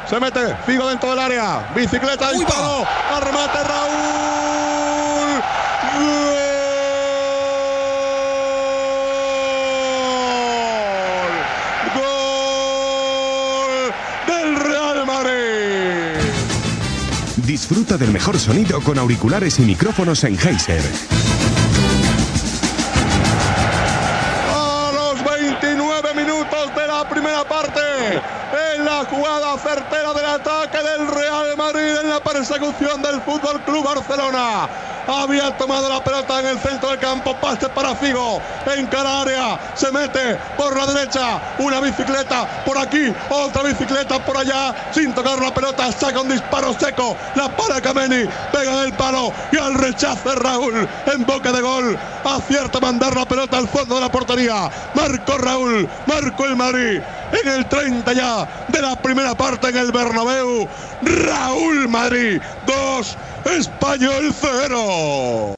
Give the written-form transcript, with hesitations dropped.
Se mete Figo dentro del área. Bicicleta, disparo. Arremate Raúl. ¡Gol! ¡Gol del Real Madrid! Disfruta del mejor sonido con auriculares y micrófonos Sennheiser. A los 29 minutos de la primera parte, en la jugada certera del ataque del Real Madrid, en la persecución del Fútbol Club Barcelona. Había tomado la pelota en el centro del campo, pase para Figo, encara área, se mete por la derecha, una bicicleta por aquí, otra bicicleta por allá, sin tocar la pelota, saca un disparo seco, la para Kameni, pega en el palo y al rechace Raúl, en boca de gol, acierta a mandar la pelota al fondo de la portería, marcó Raúl, marcó el Madrid, en el 30 ya de la primera parte en el Bernabéu, Raúl Madrid 2, Español 0.